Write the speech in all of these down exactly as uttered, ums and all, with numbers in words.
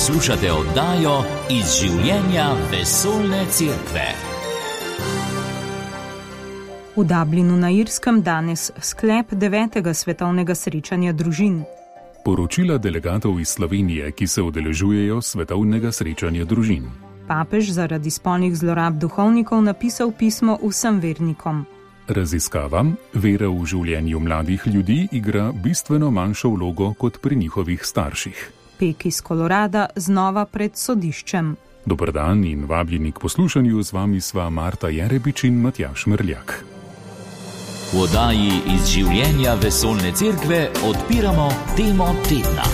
Poslušate oddajo Iz življenja vesoljne cerkve. V Dublinu na Irskem danes sklep devetega svetovnega srečanja družin. Poročila delegatov iz Slovenije, ki se udeležujejo svetovnega srečanja družin. Papež zaradi spolnih zlorab duhovnikov napisal pismo vsem vernikom. Raziskava, vera v življenju mladih ljudi igra bistveno manjšo vlogo kot pri njihovih starših. Pek iz Kolorada znova pred sodiščem. Dober dan in vabljeni k poslušanju, z vami sva Marta Jerebič in Matjaž Mrljak. V oddaji Iz življenja vesoljne cerkve odpiramo temo tedna.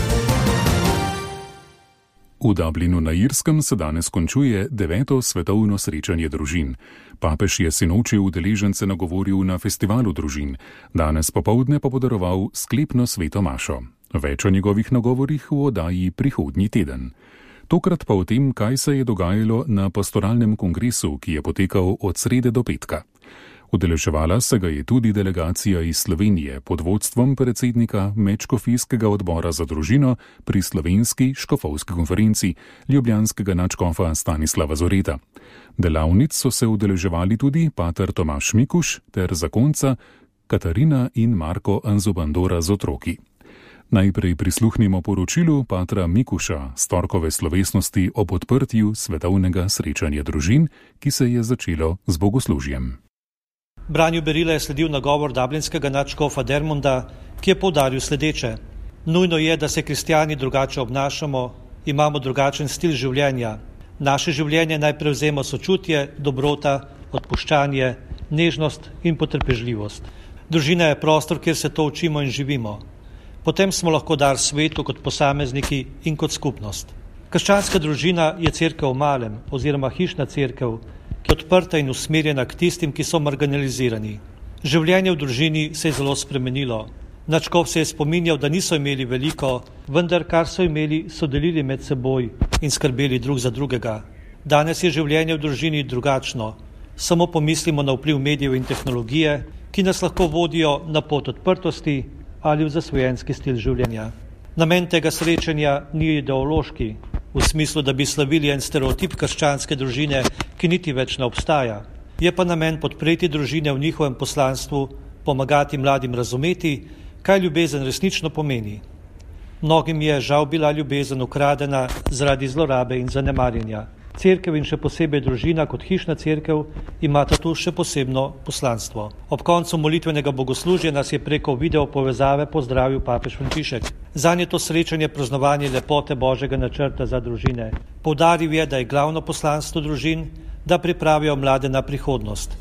V Dublinu na Irskem se danes končuje deveto svetovno srečanje družin. Papež je sinoči udeležence nagovoril na festivalu družin, danes popoldne pa podaroval sklepno sveto mašo. Več o njegovih nagovorih v oddaji prihodnji teden. Tokrat pa o tem, kaj se je dogajalo na pastoralnem kongresu, ki je potekal od srede do petka. Udeleževala se ga je tudi delegacija iz Slovenije pod vodstvom predsednika Medškofijskega odbora za družino pri Slovenski škofovski konferenci ljubljanskega nadškofa Stanislava Zoreta. Delavnic so se udeleževali tudi pater Tomaž Mikuš ter zakonca Katarina in Marko Anzobandora z otroki. Najprej prisluhnimo poročilu patra Mikuša s torkove slovesnosti ob odprtju svetovnega srečanja družin, ki se je začelo z bogoslužjem. Branju Berila je sledil nagovor dublinskega nadškofa Dermonda, ki je poudaril sledeče. Nujno je, da se kristijani drugače obnašamo, imamo drugačen stil življenja. Naše življenje naj prevzema sočutje, dobrota, odpuščanje, nežnost in potrpežljivost. Družina je prostor, kjer se to učimo in živimo. Potem smo lahko dar svetu kot posamezniki in kot skupnost. Krščanska družina je cerkev v malem oziroma hišna cerkev, ki je odprta in usmerjena k tistim, ki so marginalizirani. Življenje v družini se je zelo spremenilo. Nadškof se je spominjal, da niso imeli veliko, vendar kar so imeli, so delili med seboj in skrbeli drug za drugega. Danes je življenje v družini drugačno. Samo pomislimo na vpliv medijev in tehnologije, ki nas lahko vodijo na pot odprtosti ali v zasvojenski stil življenja. Namen tega srečanja ni ideološki, v smislu, da bi slavili en stereotip krščanske družine, ki niti več ne obstaja. Je pa namen podpreti družine v njihovem poslanstvu, pomagati mladim razumeti, kaj ljubezen resnično pomeni. Mnogim je žal bila ljubezen ukradena zaradi zlorabe in zanemarjenja. Cerkev in še posebej družina kot hišna cerkev imata tu še posebno poslanstvo. Ob koncu molitvenega bogoslužja nas je preko video povezave pozdravil papež Frančišek. Zanje to srečanje praznovanje lepote Božjega načrta za družine. Poudaril je, da je glavno poslanstvo družin, da pripravijo mlade na prihodnost.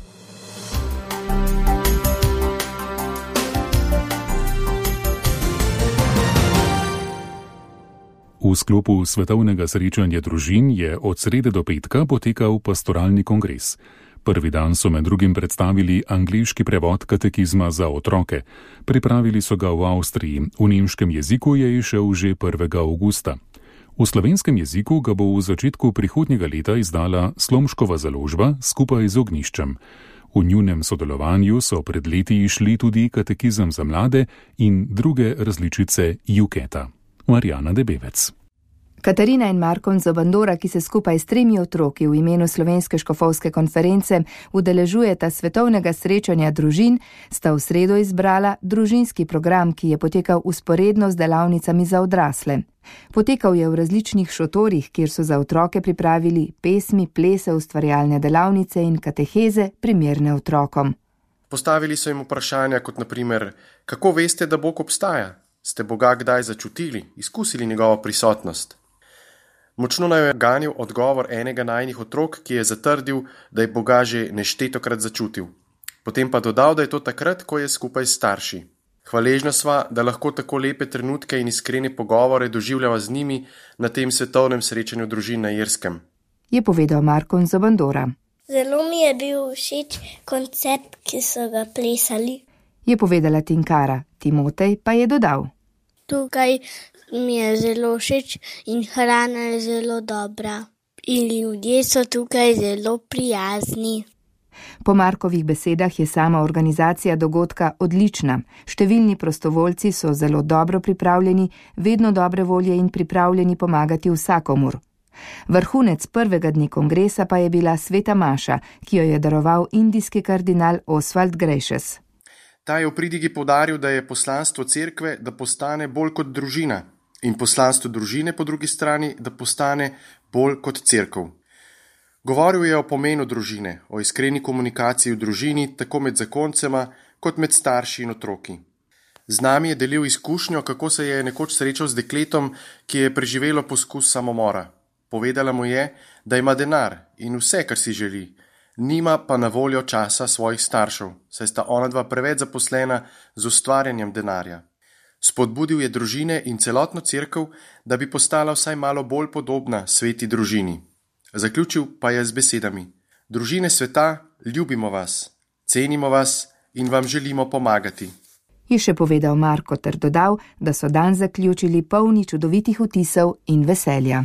V sklopu svetovnega srečanja družin je od srede do petka potekal pastoralni kongres. Prvi dan so med drugim predstavili angleški prevod katekizma za otroke. Pripravili so ga v Avstriji, v nemškem jeziku je izšel že prvega avgusta. V slovenskem jeziku ga bo v začetku prihodnjega leta izdala Slomškova založba skupaj z Ognjiščem. V njunem sodelovanju so pred leti išli tudi katekizem za mlade in druge različice Juketa. Marjana Debevec. Katarina in Marko Anzobandora, ki se skupaj s tremi otroki v imenu Slovenske škofovske konference udeležujeta svetovnega srečanja družin, sta v sredo izbrala družinski program, ki je potekal usporedno z delavnicami za odrasle. Potekal je v različnih šotorih, kjer so za otroke pripravili pesmi, plese, ustvarjalne delavnice in kateheze primerne otrokom. Postavili so jim vprašanja kot na primer, kako veste, da Bog obstaja? Ste Boga kdaj začutili, izkusili njegovo prisotnost? Močno naj je ganil odgovor enega najinih otrok, ki je zatrdil, da je Boga že neštetokrat začutil. Potem pa dodal, da je to takrat, ko je skupaj s starši. Hvaležna sva, da lahko tako lepe trenutke in iskrene pogovore doživljava z njimi na tem svetovnem srečanju družin na Irskem. Je povedal Marko Anzobandora. Zelo mi je bil všeč koncept, ki so ga plesali. Je povedala Tinkara, Timotej pa je dodal. Tukaj mi je zelo všeč in hrana je zelo dobra. In ljudje so tukaj zelo prijazni. Po Markovih besedah je sama organizacija dogodka odlična. Številni prostovoljci so zelo dobro pripravljeni, vedno dobre volje in pripravljeni pomagati vsakomur. Vrhunec prvega dne kongresa pa je bila sveta maša, ki jo je daroval indijski kardinal Oswald Gracious. Ta je v pridigi poudaril, da je poslanstvo cerkve, da postane bolj kot družina, in poslanstvo družine po drugi strani, da postane bolj kot cerkev. Govoril je o pomenu družine, o iskreni komunikaciji v družini, tako med zakoncema, kot med starši in otroki. Z nami je delil izkušnjo, kako se je nekoč srečal z dekletom, ki je preživelo poskus samomora. Povedala mu je, da ima denar in vse, kar si želi, nima pa na voljo časa svojih staršev, saj sta ona dva preveč zaposlena z ustvarjanjem denarja. Spodbudil je družine in celotno cerkev, da bi postala vsaj malo bolj podobna sveti družini. Zaključil pa je z besedami: družine sveta, ljubimo vas, cenimo vas in vam želimo pomagati. Je še povedal Marko ter dodal, da so dan zaključili polni čudovitih vtisov in veselja.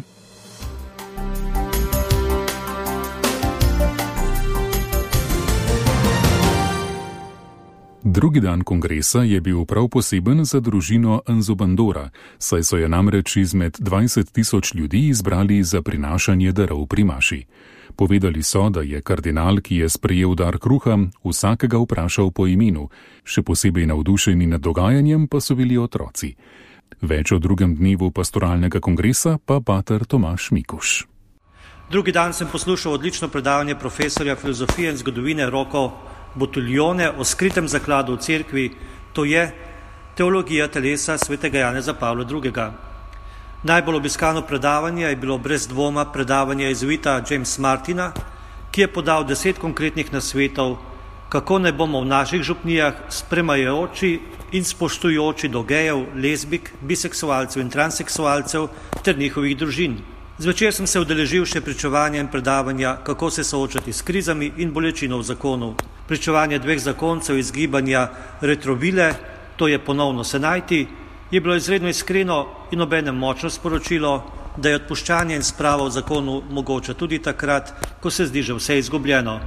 Drugi dan kongresa je bil prav poseben za družino Anzobandora, saj so je namreč izmed dvajset tisoč ljudi izbrali za prinašanje darov pri maši. Povedali so, da je kardinal, ki je sprejel dar kruha, vsakega vprašal po imenu, še posebej navdušeni nad dogajanjem pa so bili otroci. Več o drugem dnevu pastoralnega kongresa pa pater Tomaž Mikuš. Drugi dan sem poslušal odlično predavanje profesorja filozofije in zgodovine Roko Botuljone o skritem zakladu v cerkvi, to je teologija telesa svetega Janeza Pavla drugega. Najbolj obiskano predavanje je bilo brez dvoma predavanje jezuita James Martina, ki je podal deset konkretnih nasvetov, kako naj bomo v naših župnijah spremajoči in spoštujoči do gejev, lezbik, biseksualcev in transseksualcev ter njihovih družin. Zvečer sem se udeležil še pričevanja in predavanja, kako se soočati s krizami in bolečino v zakonu. Pričevanje dveh zakoncev iz gibanja Retrovile, to je ponovno se najti, je bilo izredno iskreno in obenem močno sporočilo, da je odpuščanje in sprava v zakonu mogoče tudi takrat, ko se zdi že vse izgubljeno.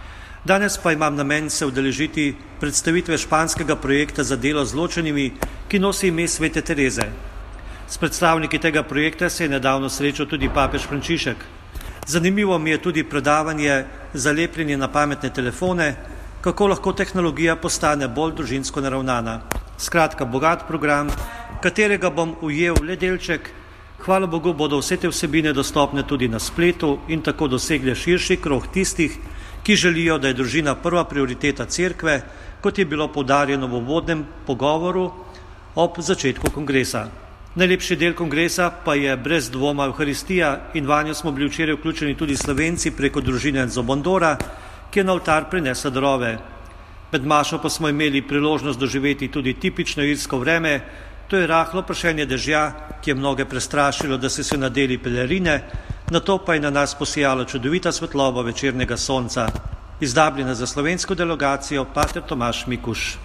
Danes pa imam namen se udeležiti predstavitve španskega projekta za delo z ločenimi, ki nosi ime Svete Tereze. S predstavniki tega projekta se je nedavno srečal tudi papež Frančišek. Zanimivo mi je tudi predavanje za lepljenje na pametne telefone, kako lahko tehnologija postane bolj družinsko naravnana. Skratka, bogat program, katerega bom ujel le delček. Hvala Bogu, bodo vse te vsebine dostopne tudi na spletu in tako dosegle širši krog tistih, ki želijo, da je družina prva prioriteta cerkve, kot je bilo poudarjeno v uvodnem pogovoru ob začetku kongresa. Najlepši del kongresa pa je brez dvoma Evharistija in vanjo smo bili včeraj vključeni tudi Slovenci preko družine Anzobandora, ki je na oltar prinesla darove. Med mašo pa smo imeli priložnost doživeti tudi tipično irsko vreme, to je rahlo pršenje dežja, ki je mnoge prestrašilo, da so se nadeli pelerine, nato pa je na nas posijala čudovita svetloba večernega sonca. Iz Dublina za slovensko delegacijo pater Tomaž Mikuš.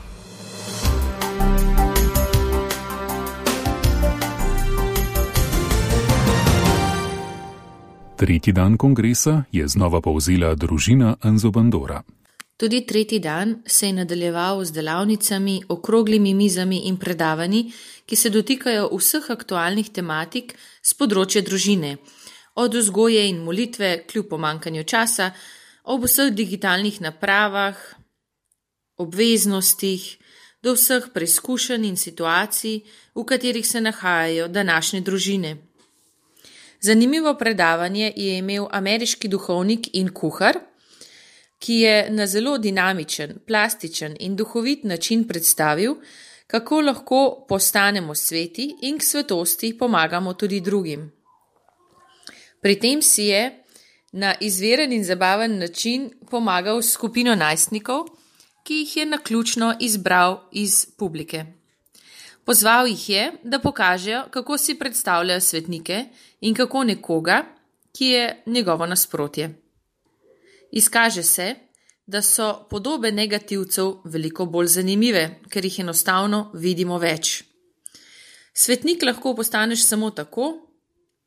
Tretji dan kongresa je znova povzela družina Anzobandora. Tudi tretji dan se je nadaljeval z delavnicami, okroglimi mizami in predavanji, ki se dotikajo vseh aktualnih tematik z področja družine, od vzgoje in molitve kljub pomanjkanju časa, ob vseh digitalnih napravah, obveznostih, do vseh preizkušenj in situacij, v katerih se nahajajo današnje družine. Zanimivo predavanje je imel ameriški duhovnik in kuhar, ki je na zelo dinamičen, plastičen in duhovit način predstavil, kako lahko postanemo sveti in k svetosti pomagamo tudi drugim. Pri tem si je na izveren in zabaven način pomagal skupino najstnikov, ki jih je naključno izbral iz publike. Pozval jih je, da pokažejo, kako si predstavljajo svetnike in kako nekoga, ki je njegovo nasprotje. Izkaže se, da so podobe negativcev veliko bolj zanimive, ker jih enostavno vidimo več. Svetnik lahko postaneš samo tako,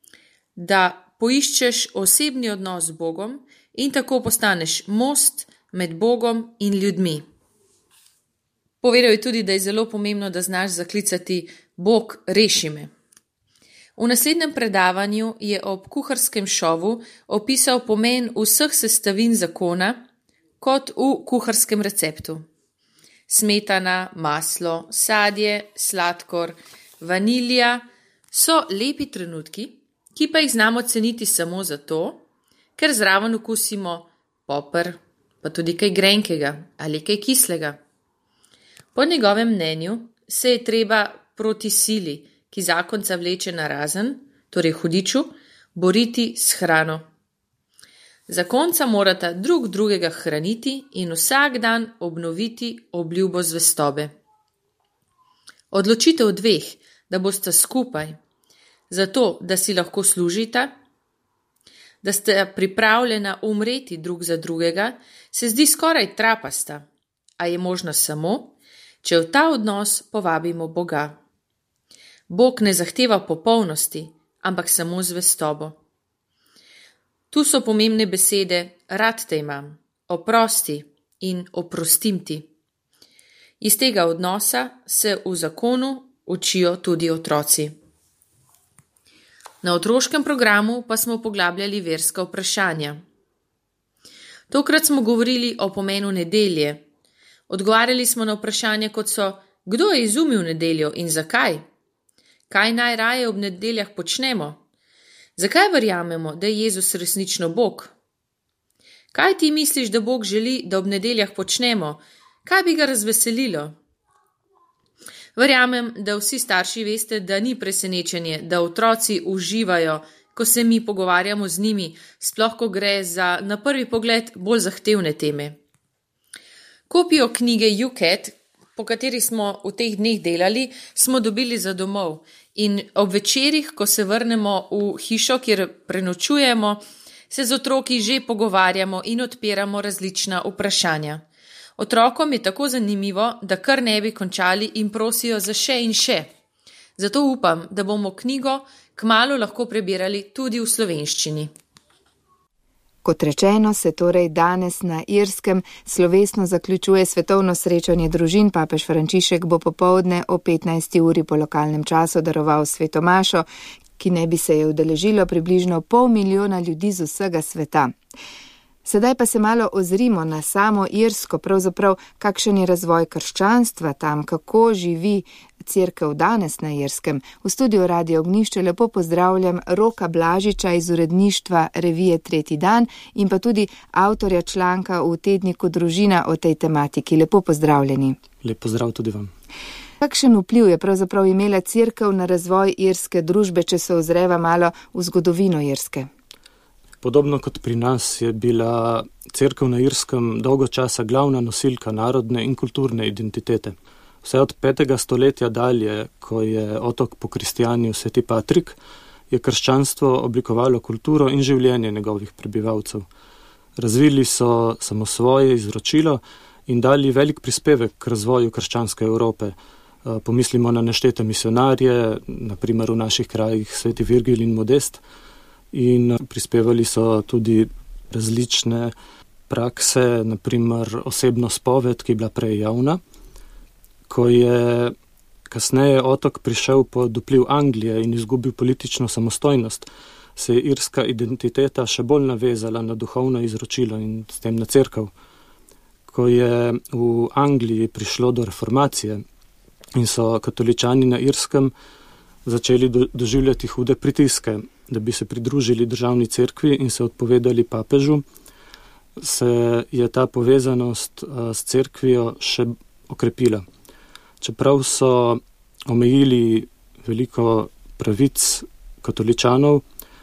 da poiščeš osebni odnos z Bogom in tako postaneš most med Bogom in ljudmi. Povedal je tudi, da je zelo pomembno, da znaš zaklicati Bog, reši me. V naslednjem predavanju je ob kuharskem šovu opisal pomen vseh sestavin zakona kot v kuharskem receptu. Smetana, maslo, sadje, sladkor, vanilija so lepi trenutki, ki pa jih znamo ceniti samo zato, ker zraven okusimo poper, pa tudi kaj grenkega ali kaj kislega. Po njegovem mnenju se je treba proti sili, ki zakonca vleče na razen, torej hudiču, boriti s hrano. Zakonca morata drug drugega hraniti in vsak dan obnoviti obljubo zvestobe. Odločitev dveh, da bosta skupaj, zato, da si lahko služita, da sta pripravljena umreti drug za drugega, se zdi skoraj trapasta, a je možno samo, če v ta odnos povabimo Boga. Bog ne zahteva popolnosti, ampak samo zvestobo. Tu so pomembne besede rad te imam, oprosti in oprostim ti. Iz tega odnosa se v zakonu učijo tudi otroci. Na otroškem programu pa smo poglabljali verska vprašanja. Tokrat smo govorili o pomenu nedelje. Odgovarjali smo na vprašanja, kot so, kdo je izumil nedeljo in zakaj? Kaj najraje ob nedeljah počnemo? Zakaj verjamemo, da je Jezus resnično Bog? Kaj ti misliš, da Bog želi, da ob nedeljah počnemo? Kaj bi ga razveselilo? Verjamem, da vsi starši veste, da ni presenečenje, da otroci uživajo, ko se mi pogovarjamo z njimi, sploh ko gre za, na prvi pogled, bolj zahtevne teme. Kopijo knjige U C A T, po kateri smo v teh dneh delali, smo dobili za domov in ob večerih, ko se vrnemo v hišo, kjer prenočujemo, se z otroki že pogovarjamo in odpiramo različna vprašanja. Otrokom je tako zanimivo, da kar ne bi končali in prosijo za še in še. Zato upam, da bomo knjigo kmalu lahko prebirali tudi v slovenščini. Kot rečeno, se torej danes na Irskem slovesno zaključuje svetovno srečanje družin. Papež Frančišek bo popoldne o petnajsti uri po lokalnem času daroval sveto mašo, ki naj bi se je udeležilo približno pol milijona ljudi z vsega sveta. Sedaj pa se malo ozrimo na samo Irsko, pravzaprav kakšen je razvoj krščanstva tam, kako živi cerkev danes na Irskem. V studiu Radio Ognjišče lepo pozdravljam Roka Blažiča iz uredništva revije Tretji dan in pa tudi avtorja članka v tedniku Družina o tej tematiki. Lepo pozdravljeni. Lep pozdrav tudi vam. Kakšen vpliv je pravzaprav imela cerkev na razvoj irske družbe, če se ozreva malo v zgodovino Irske? Podobno kot pri nas je bila cerkev na Irskem dolgo časa glavna nosilka narodne in kulturne identitete. Vse od petega stoletja dalje, ko je otok pokristijanil Sveti Patrik, je krščanstvo oblikovalo kulturo in življenje njegovih prebivalcev. Razvili so samosvoje izročilo in dali velik prispevek k razvoju krščanske Evrope. Pomislimo na neštete misionarje, na primer v naših krajih Sveti Virgil in Modest, in prispevali so tudi različne prakse, na primer osebno spoved, ki je bila prej javna. Ko je kasneje otok prišel pod vpliv Anglije in izgubil politično samostojnost, se je irska identiteta še bolj navezala na duhovno izročilo in s tem na cerkev. Ko je v Angliji prišlo do reformacije in so katoličani na Irskem začeli do, doživljati hude pritiske, da bi se pridružili državni cerkvi in se odpovedali papežu, se je ta povezanost a, s cerkvijo še okrepila. Čeprav so omejili veliko pravic katoličanov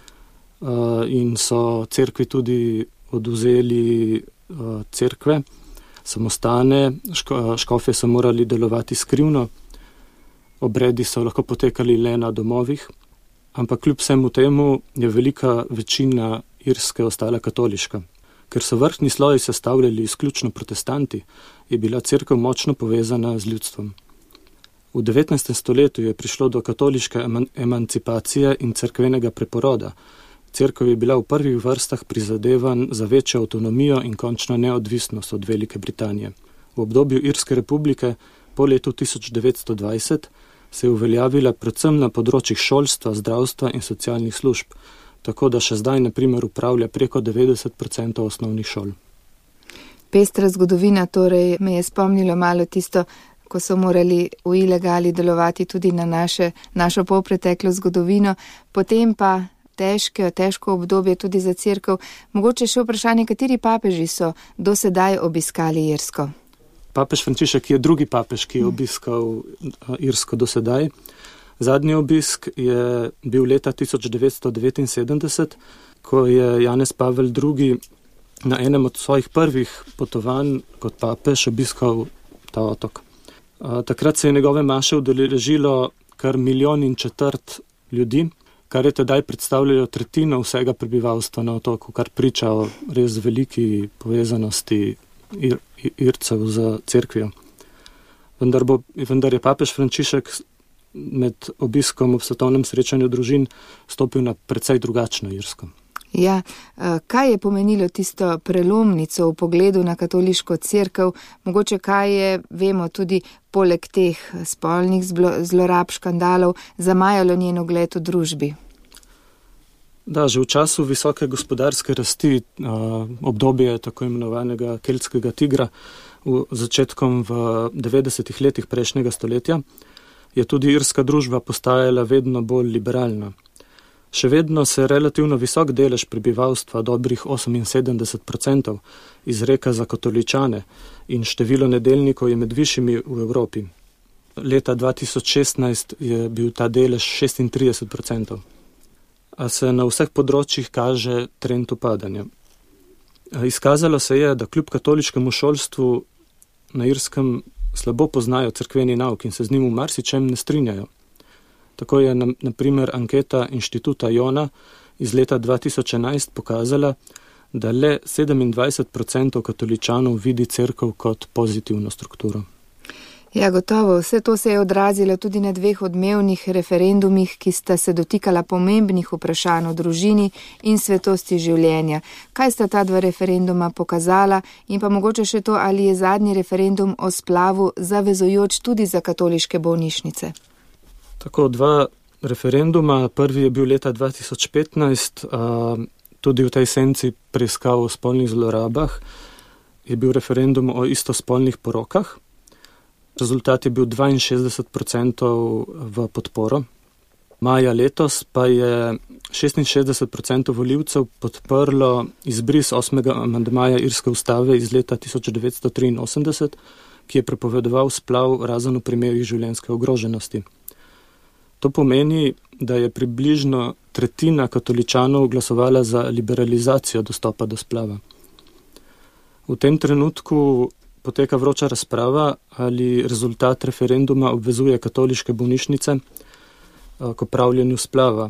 a, in so cerkvi tudi odvzeli a, cerkve, samostane, ško, škofje so morali delovati skrivno, obredi so lahko potekali le na domovih, ampak kljub vsemu temu je velika večina Irske ostala katoliška. Ker so vrhni sloji sestavljali izključno protestanti, je bila cerkev močno povezana z ljudstvom. V devetnajstem stoletju je prišlo do katoliške emancipacije in cerkvenega preporoda, Cerkev je bila v prvih vrstah prizadevanj za večjo avtonomijo in končno neodvisnost od Velike Britanije. V obdobju Irske republike po letu tisoč devetsto dvajset se je uveljavila predvsem na področjih šolstva, zdravstva in socialnih služb, tako da še zdaj na primer upravlja preko devetdeset odstotkov osnovnih šol. Pestra zgodovina torej me je spomnilo malo tisto, ko so morali v ilegali delovati tudi na naše, našo polpreteklo zgodovino, potem pa težke, težko obdobje tudi za cerkev. Mogoče še vprašanje, kateri papeži so do sedaj obiskali Irsko? Papež Frančišek je drugi papež, ki je obiskal Irsko do sedaj. Zadnji obisk je bil leta tisoč devetsto devetinsedemdeset, ko je Janez Pavel drugi na enem od svojih prvih potovanj kot papež obiskal ta otok. Takrat se je njegove maše udeležilo kar milijon in četrt ljudi, kar je tedaj predstavljalo tretjino vsega prebivalstva na otoku, kar priča o res veliki povezanosti Ir, Ircev z cerkvijo. Vendar, bo, vendar je papež Frančišek med obiskom ob svetovnem srečanju družin stopil na precej drugačno Irsko. Ja, kaj je pomenilo tisto prelomnico v pogledu na katoliško cerkev? Mogoče kaj je, vemo, tudi poleg teh spolnih zlorab, škandalov, zamajalo njen ugled v družbi? Da, že v času visoke gospodarske rasti, obdobje tako imenovanega keltskega tigra, v začetkom v devetdesetih letih prejšnjega stoletja, je tudi irska družba postajala vedno bolj liberalna. Še vedno se relativno visok delež prebivalstva, dobrih oseminsedemdeset odstotkov, izreka za katoličane in število nedeljnikov je med višjimi v Evropi. Leta dva tisoč šestnajst je bil ta delež šestintrideset odstotkov. A se na vseh področjih kaže trend upadanja. Izkazalo se je, da kljub katoliškemu šolstvu na Irskem slabo poznajo cerkveni nauk in se z njim v marsičem ne strinjajo. Tako je na, na primer anketa inštituta Jona iz leta dva tisoč enajst pokazala, da le sedemindvajset odstotkov katoličanov vidi cerkev kot pozitivno strukturo. Ja, gotovo. Vse to se je odrazilo tudi na dveh odmevnih referendumih, ki sta se dotikala pomembnih vprašanj o družini in svetosti življenja. Kaj sta ta dva referenduma pokazala in pa mogoče še to, ali je zadnji referendum o splavu zavezujoč tudi za katoliške bolnišnice? Tako, dva referenduma. Prvi je bil leta dva tisoč petnajst, a, tudi v tej senci preiskav o spolnih zlorabah. Je bil referendum o istospolnih porokah. Rezultat je bil dvainšestdeset odstotkov v podporo. Maja letos pa je šestinšestdeset odstotkov volivcev podprlo izbris osmega amandmaja irske ustave iz leta tisoč devetsto triinosemdeset, ki je prepovedoval splav razen v primerih življenjske ogroženosti. To pomeni, da je približno tretjina katoličanov glasovala za liberalizacijo dostopa do splava. V tem trenutku poteka vroča razprava, ali rezultat referenduma obvezuje katoliške bolnišnice k opravljanju splava.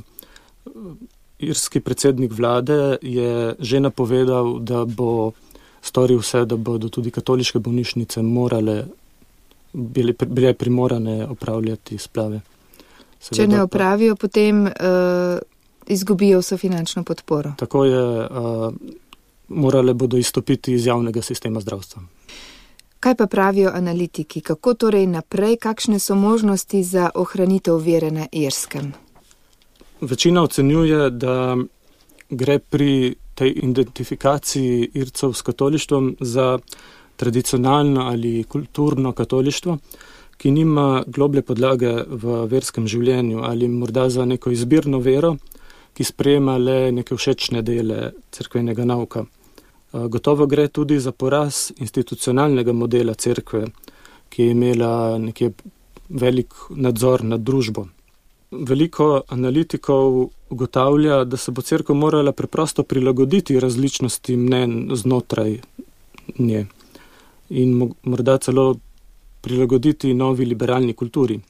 Irski predsednik vlade je že napovedal, da bo storil vse, da bodo tudi katoliške bolnišnice morale, bile, bile primorane opravljati splave. Seveda, če ne opravijo, potem uh, izgubijo vso finančno podporo. Tako je, uh, morale bodo izstopiti iz javnega sistema zdravstva. Kaj pa pravijo analitiki? Kako torej naprej? Kakšne so možnosti za ohranitev vere na Irskem? Večina ocenjuje, da gre pri tej identifikaciji Ircev s katolištvom za tradicionalno ali kulturno katolištvo, ki nima globlje podlage v verskem življenju, ali morda za neko izbirno vero, ki sprejema le neke všečne dele cerkvenega nauka. Gotovo gre tudi za poraz institucionalnega modela cerkve, ki je imela nekje velik nadzor nad družbo. Veliko analitikov ugotavlja, da se bo cerkev morala preprosto prilagoditi različnosti mnenj znotraj nje in morda celo prilagoditi novi liberalni kulturi.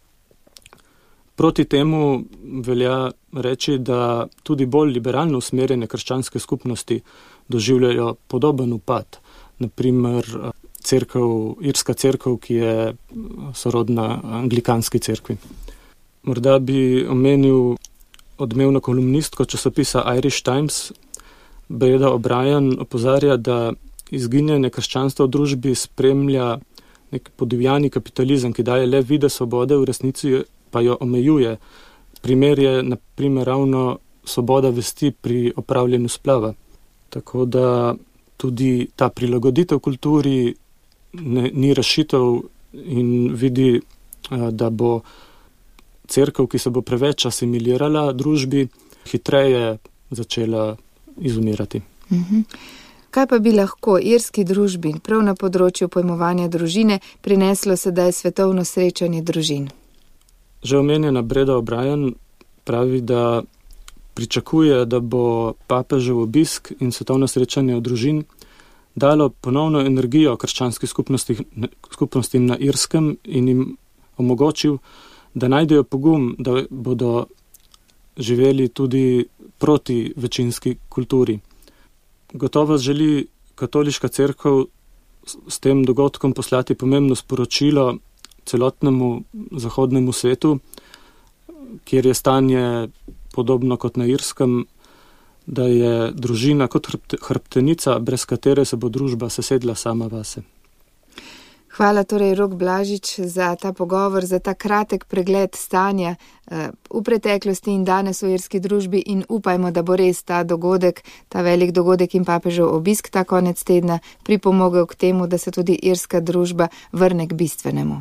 Proti temu velja reči, da tudi bolj liberalno usmerjene krščanske skupnosti doživljajo podoben upad. Naprimer, cerkev, irska cerkev, ki je sorodna anglikanski cerkvi. Morda bi omenil odmevno kolumnistko časopisa Irish Times, Breda O'Brien, opozarja, da izginjanje krščanstva v družbi spremlja nek podivjani kapitalizem, ki daje le vide svobode, v resnici pa jo omejuje. Primer je na primer ravno svoboda vesti pri opravljanju splava. Tako da tudi ta prilagoditev kulturi ne, ni rešitev in vidi, da bo cerkev, ki se bo preveč asimilirala družbi, hitreje začela izumirati. Mhm. Kaj pa bi lahko irski družbi prav na področju pojmovanja družine prineslo sedaj svetovno srečanje družin? Že omenjena Breda O'Brien pravi, da pričakuje, da bo papežev obisk in svetovno srečanje družin dalo ponovno energijo krščanskih skupnostim na Irskem in jim omogočil, da najdejo pogum, da bodo živeli tudi proti večinski kulturi. Gotovo želi katoliška cerkev s tem dogodkom poslati pomembno sporočilo celotnemu zahodnemu svetu, kjer je stanje podobno kot na Irskem, da je družina kot hrbtenica, brez katere se bo družba sesedla sama vase. Hvala torej Rok Blažič za ta pogovor, za ta kratek pregled stanja v preteklosti in danes v irski družbi in upajmo, da bo res ta dogodek, ta velik dogodek in papežev obisk ta konec tedna pripomogel k temu, da se tudi irska družba vrne k bistvenemu.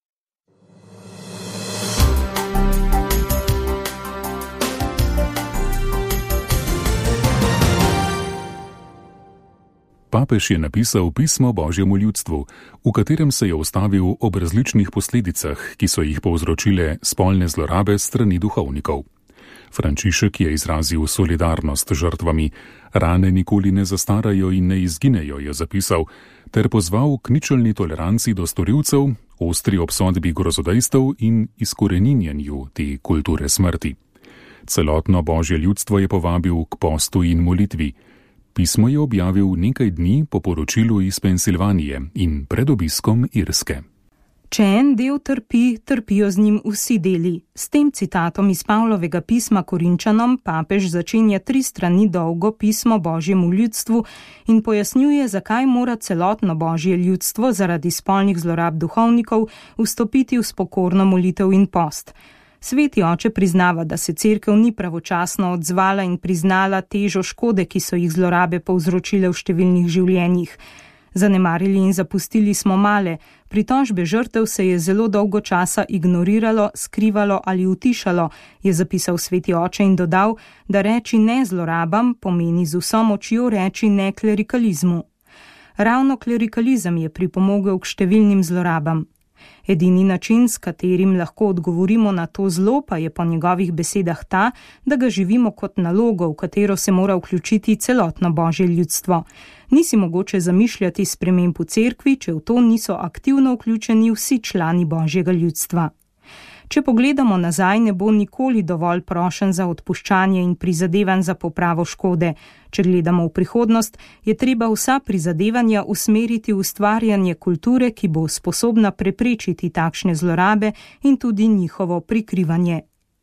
Papež je napisal pismo Božjemu ljudstvu, v katerem se je ustavil ob različnih posledicah, ki so jih povzročile spolne zlorabe strani duhovnikov. Frančišek je izrazil solidarnost žrtvami, rane nikoli ne zastarajo in ne izginejo, je zapisal, ter pozval k ničelni toleranci do storilcev, ostri obsodbi grozodejstev in izkoreninjenju te kulture smrti. Celotno Božje ljudstvo je povabil k postu in molitvi. Pismo je objavil nekaj dni po poročilu iz Pensilvanije in pred obiskom Irske. Če en del trpi, trpijo z njim vsi deli. S tem citatom iz Pavlovega pisma Korinčanom papež začenja tri strani dolgo pismo Božjemu ljudstvu in pojasnjuje, zakaj mora celotno Božje ljudstvo zaradi spolnih zlorab duhovnikov vstopiti v spokorno molitev in post. Sveti oče priznava, da se cerkev ni pravočasno odzvala in priznala težo škode, ki so jih zlorabe povzročile v številnih življenjih. Zanemarili in zapustili smo male, pritožbe žrtev se je zelo dolgo časa ignoriralo, skrivalo ali utišalo, je zapisal sveti oče in dodal, da reči ne zlorabam pomeni z vso močjo reči ne klerikalizmu. Ravno klerikalizem je pripomogel k številnim zlorabam. Edini način, s katerim lahko odgovorimo na to zlo, pa je po njegovih besedah ta, da ga živimo kot nalogo, v katero se mora vključiti celotno Božje ljudstvo. Ni si mogoče zamišljati sprememb v cerkvi, če v to niso aktivno vključeni vsi člani Božjega ljudstva. Če pogledamo nazaj, ne bo nikoli dovolj prošen za odpuščanje in prizadevanj za popravo škode. Če gledamo v prihodnost, je treba vsa prizadevanja usmeriti v ustvarjanje kulture, ki bo sposobna preprečiti takšne zlorabe in tudi njihovo prikrivanje.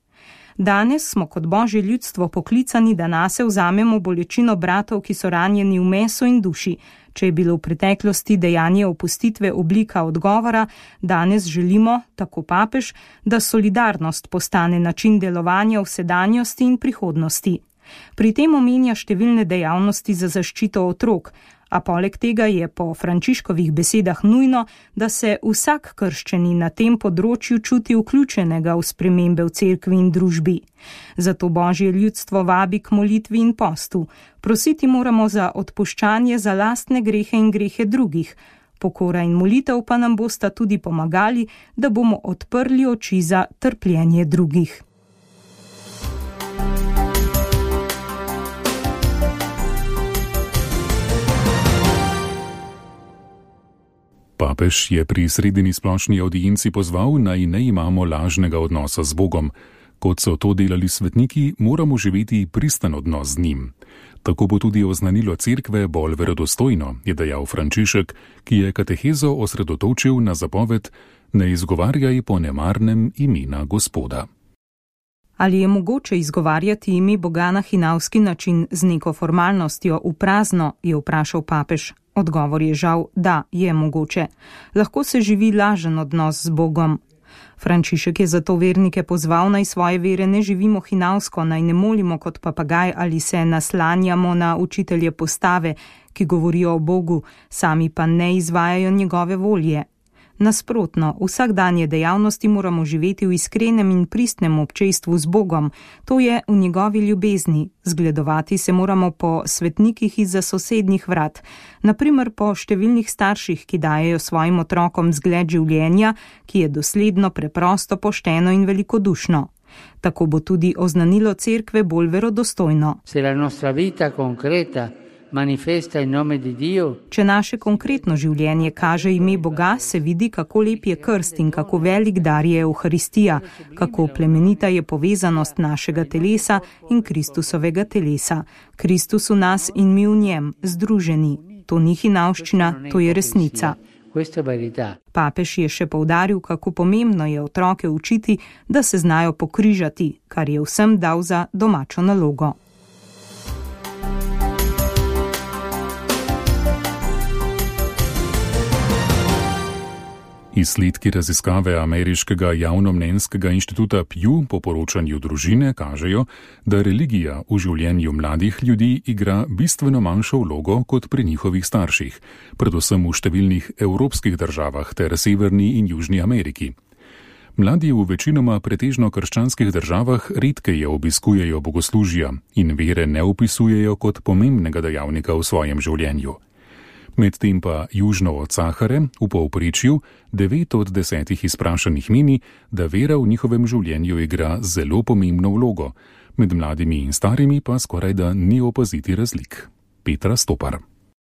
Danes smo kot Božje ljudstvo poklicani, da nase vzamemo bolečino bratov, ki so ranjeni v mesu in duši. Če je bilo v preteklosti dejanje opustitve oblika odgovora, danes želimo, tako papež, da solidarnost postane način delovanja v sedanjosti in prihodnosti. Pri tem omenja številne dejavnosti za zaščito otrok, a poleg tega je po Frančiškovih besedah nujno, da se vsak krščanin na tem področju čuti vključenega v spremembe v cerkvi in družbi. Zato Božje ljudstvo vabi k molitvi in postu. Prositi moramo za odpuščanje za lastne grehe in grehe drugih. Pokora in molitev pa nam bosta tudi pomagali, da bomo odprli oči za trpljenje drugih. Papež je pri sredini splošni audienci pozval, naj ne imamo lažnega odnosa z Bogom. Kot so to delali svetniki, moramo živeti pristen odnos z njim. Tako bo tudi oznanilo cerkve bolj verodostojno, je dejal Frančišek, ki je katehezo osredotočil na zapoved: ne izgovarjaj po nemarnem imena Gospoda. Ali je mogoče izgovarjati ime Boga na hinavski način z neko formalnostjo v prazno, je vprašal papež. Odgovor je žal, da je mogoče. Lahko se živi lažen odnos z Bogom. Frančišek je zato vernike pozval, naj svoje vere ne živimo hinavsko, naj ne molimo kot papagaj ali se naslanjamo na učitelje postave, ki govorijo o Bogu, sami pa ne izvajajo njegove volje. Nasprotno, vsakdanje dejavnosti moramo živeti v iskrenem in pristnem občestvu z Bogom, to je v njegovi ljubezni. Zgledovati se moramo po svetnikih izza sosednjih vrat, naprimer po številnih starših, ki dajejo svojim otrokom zgled življenja, ki je dosledno, preprosto, pošteno in velikodušno. Tako bo tudi oznanilo cerkve bolj verodostojno. Se la nostra vita concreta manifesta in nome di Dio. Če naše konkretno življenje kaže ime Boga, se vidi, kako lep je krst in kako velik dar je Evharistija, kako plemenita je povezanost našega telesa in Kristusovega telesa. Kristus v nas in mi v njem, združeni. To ni hinavščina, to je resnica. Papež je še poudaril, kako pomembno je otroke učiti, da se znajo pokrižati, kar je vsem dal za domačo nalogo. Izsledki raziskave ameriškega javnomnenjskega inštituta Pew po poročanju družine kažejo, da religija v življenju mladih ljudi igra bistveno manjšo vlogo kot pri njihovih starših, predvsem v številnih evropskih državah ter Severni in Južni Ameriki. Mladi v večinoma pretežno krščanskih državah redkeje obiskujejo bogoslužja in vere ne opisujejo kot pomembnega dejavnika v svojem življenju. Medtem pa južno od Sahare, v povprečju, devet od desetih izprašanih meni, da vera v njihovem življenju igra zelo pomembno vlogo, med mladimi in starimi pa skoraj da ni opaziti razlik. Petra Stopar.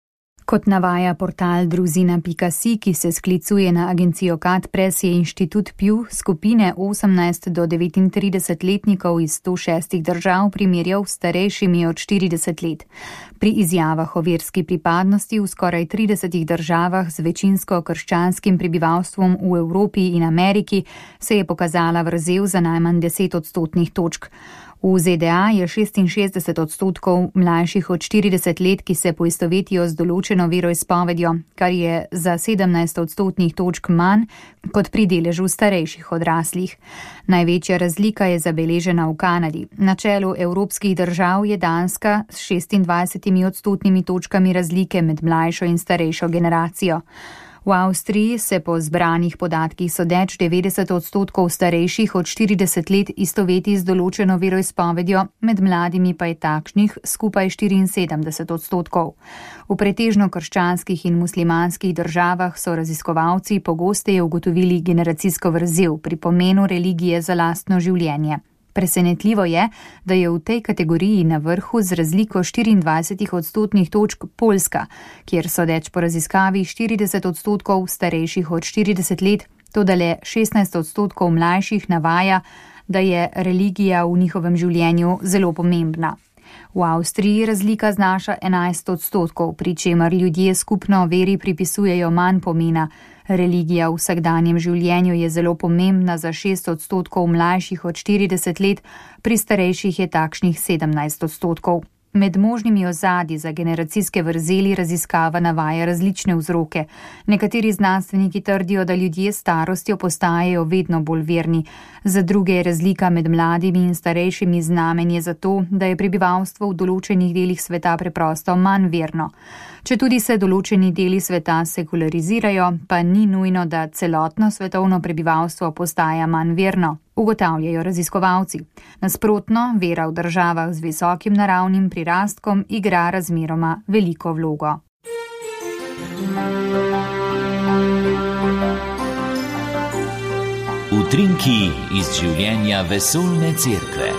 Kot navaja portal druzina pika si, ki se sklicuje na agencijo Katpres, je inštitut Pew skupine osemnajst do devetintrideset letnikov iz sto šestih držav primerjal s starejšimi od štirideset let. Pri izjavah o verski pripadnosti v skoraj tridesetih državah z večinsko krščanskim prebivalstvom v Evropi in Ameriki se je pokazala vrzel za najmanj deset odstotnih točk. V Z D A je šestinšestdeset odstotkov mlajših od štirideset let, ki se poistovetijo z določeno veroizpovedjo, kar je za sedemnajst odstotnih točk manj kot pri deležu starejših odraslih. Največja razlika je zabeležena v Kanadi. Na čelu evropskih držav je Danska s šestindvajsetimi odstotnimi točkami razlike med mlajšo in starejšo generacijo. V Avstriji se po zbranih podatkih sodeč devetdeset odstotkov starejših od štirideset let istoveti z določeno veroizpovedjo, med mladimi pa je takšnih skupaj štiriinsedemdeset odstotkov. V pretežno krščanskih in muslimanskih državah so raziskovalci pogosteje ugotovili generacijsko vrzel pri pomenu religije za lastno življenje. Presenetljivo je, da je v tej kategoriji na vrhu z razliko štiriindvajsetih odstotnih točk Poljska, kjer sodeč po raziskavi štirideset odstotkov starejših od štirideset let, toda le šestnajst odstotkov mlajših navaja, da je religija v njihovem življenju zelo pomembna. V Avstriji razlika znaša enajst odstotkov, pri čemer ljudje skupno veri pripisujejo manj pomena. Religija v vsakdanjem življenju je zelo pomembna za šest odstotkov mlajših od štirideset let, pri starejših je takšnih sedemnajst odstotkov. Med možnimi ozadji za generacijske vrzeli raziskava navaja različne vzroke. Nekateri znanstveniki trdijo, da ljudje s starostjo postajajo vedno bolj verni. Za druge je razlika med mladimi in starejšimi znamenje za to, da je prebivalstvo v določenih delih sveta preprosto manj verno. Četudi se določeni deli sveta sekularizirajo, pa ni nujno, da celotno svetovno prebivalstvo postaja manj verno, ugotavljajo raziskovalci. Nasprotno, vera v državah z visokim naravnim prirastkom igra razmeroma veliko vlogo. Utrinki iz življenja vesoljne cerkve.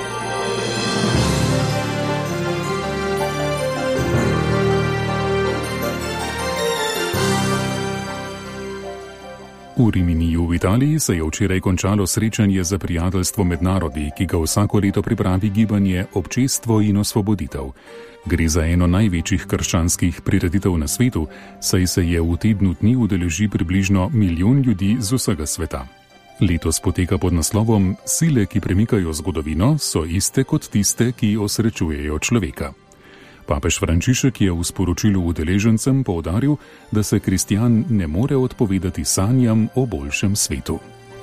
V Riminiju v Italiji se je včeraj končalo srečanje za prijateljstvo med narodi, ki ga vsako leto pripravi gibanje Občestvo in osvoboditev. Gre za eno največjih krščanskih prireditev na svetu, saj se je v tednu dni udeleži približno milijon ljudi z vsega sveta. Letos poteka pod naslovom Sile, ki premikajo zgodovino, so iste kot tiste, ki osrečujejo človeka. Papež Frančišek je v sporočilu udeležencem poudaril, da se kristjan ne more odpovedati sanjam o boljšem svetu.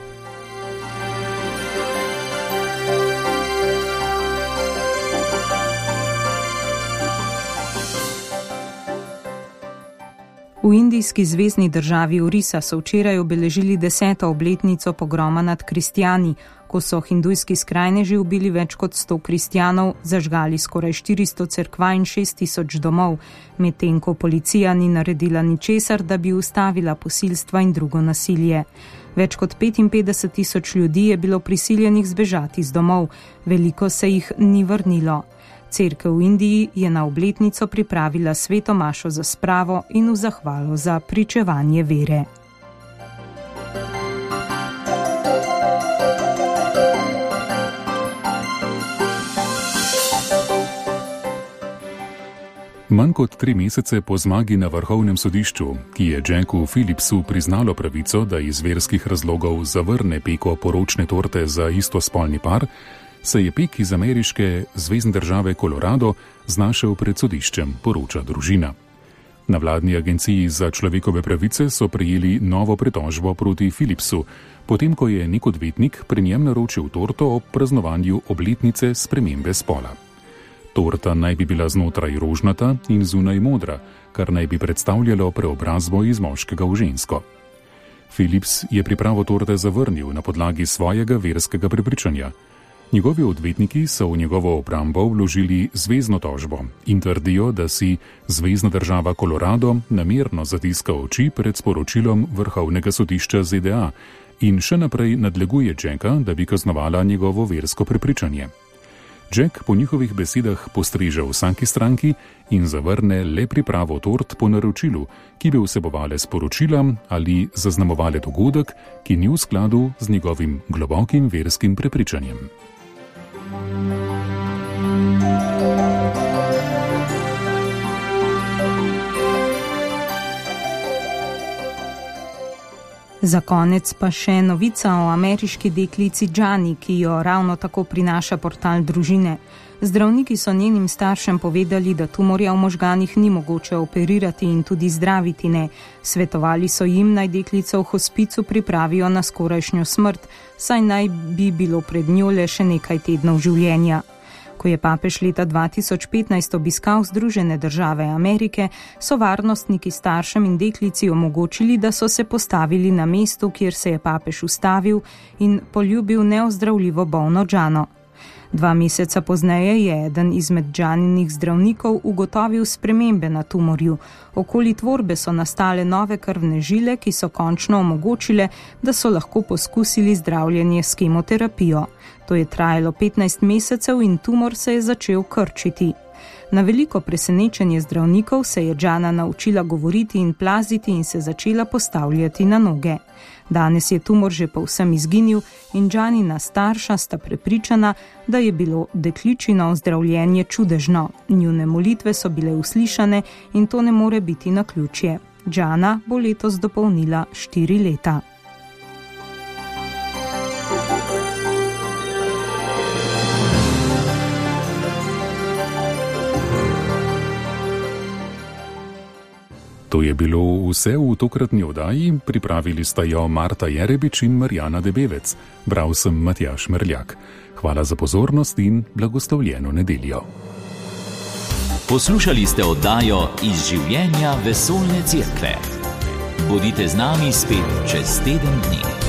V indijski zvezni državi Orisa so včeraj obeležili deseto obletnico pogroma nad kristjani, ko so hindujski skrajneži ubili več kot sto kristjanov, zažgali skoraj štiristo cerkva in šest tisoč domov, medtem ko policija ni naredila ničesar, da bi ustavila posilstva in drugo nasilje. Več kot petinpetdeset tisoč ljudi je bilo prisiljenih zbežati z domov, veliko se jih ni vrnilo. Cerkev v Indiji je na obletnico pripravila sveto mašo za spravo in v zahvalo za pričevanje vere. Manj kot tri mesece po zmagi na vrhovnem sodišču, ki je Jacku Phillipsu priznalo pravico, da iz verskih razlogov zavrne peko poročne torte za istospolni par, se je pek iz ameriške zvezne države Colorado znašel pred sodiščem, poroča družina. Na vladni agenciji za človekove pravice so prejeli novo pritožbo proti Phillipsu, potem ko je nek odvetnik pri njem naročil torto ob praznovanju obletnice spremembe spola. Torta naj bi bila znotraj rožnata in zunaj modra, kar naj bi predstavljalo preobrazbo iz moškega v žensko. Phillips je pripravo torte zavrnil na podlagi svojega verskega prepričanja. Njegovi odvetniki so v njegovo obrambo vložili zvezno tožbo in trdijo, da si zvezna država Colorado namerno zatiska oči pred sporočilom vrhovnega sodišča Z D A in še naprej nadleguje Jacka, da bi kaznovala njegovo versko prepričanje. Jack po njihovih besedah postreže vsaki stranki in zavrne le pripravo tort po naročilu, ki bi vsebovale sporočila ali zaznamovale dogodek, ki ni v skladu z njegovim globokim verskim prepričanjem. Za konec pa še novica o ameriški deklici Gianni, ki jo ravno tako prinaša portal družine. Zdravniki so njenim staršem povedali, da tumorja v možganih ni mogoče operirati in tudi zdraviti ne. Svetovali so jim, naj deklico v hospicu pripravijo na skorajšnjo smrt, saj naj bi bilo pred njo le še nekaj tednov življenja. Ko je papež leta dva tisoč petnajst obiskal Združene države Amerike, so varnostniki staršem in deklici omogočili, da so se postavili na mestu, kjer se je papež ustavil in poljubil neozdravljivo bolno Gianno. Dva meseca pozneje je eden izmed Gianninih zdravnikov ugotovil spremembe na tumorju. Okoli tvorbe so nastale nove krvne žile, ki so končno omogočile, da so lahko poskusili zdravljenje s kemoterapijo. To je trajalo petnajst mesecev in tumor se je začel krčiti. Na veliko presenečenje zdravnikov se je Gianna naučila govoriti in plaziti in se začela postavljati na noge. Danes je tumor že povsem izginil in Giannina starša sta prepričana, da je bilo dekličino ozdravljenje čudežno. Njune molitve so bile uslišane in to ne more biti naključje. Gianna bo letos dopolnila štiri leta. To je bilo vse v tokratni oddaji, pripravili sta jo Marta Jerebič in Marjana Debevec. Bral sem Matjaž Merljak. Hvala za pozornost in blagoslovljeno nedeljo. Poslušali ste oddajo Iz življenja vesoljne cerkve. Bodite z nami spet čez teden dni.